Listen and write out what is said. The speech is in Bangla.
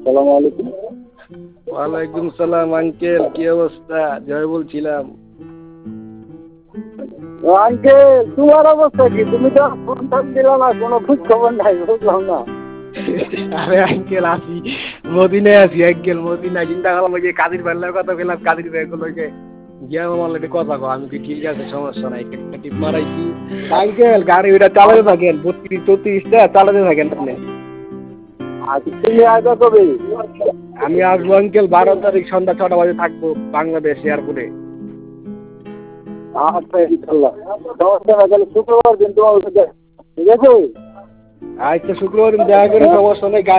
সালাম আলাইকুম। ওয়ালাইকুম সালাম আঙ্কেল, কি অবস্থা? জয় বলছিলাম। আঙ্কেল তোমার অবস্থা কি? তুমি তো ফোন টোন দিলা না, কোনো খোঁজ খবর নাই, বুঝলাম না। আরে আঙ্কেল আসি মদিনায় আছি আঙ্কেল, মদিনায়। চিন্তা করলাম যে কাদির ভাইয়ের কথা বললাম, কাদির ভাই গুলো গিয়া আমার লাগে কথা কো। আমি কি ঠিক আছে, সমস্যা নাই। টিপ মারাইছি আঙ্কেল, গাড়ি ওইটা চালাতে থাকেন, 32-34টা চালাতে থাকেন আপনি। আচ্ছা তুমি আসবে কবে? আমি আসবো আঙ্কেল 12 তারিখ সন্ধ্যা 6টা বাজে থাকবো বাংলাদেশ এয়ারপোর্টে। আচ্ছা ইনশাল্লাহ, সমস্যা না। তাহলে শুক্রবার দিন তোমার সাথে, ঠিক আছে? আচ্ছা শুক্রবার দিন দেখা করে, সমস্যা নেই।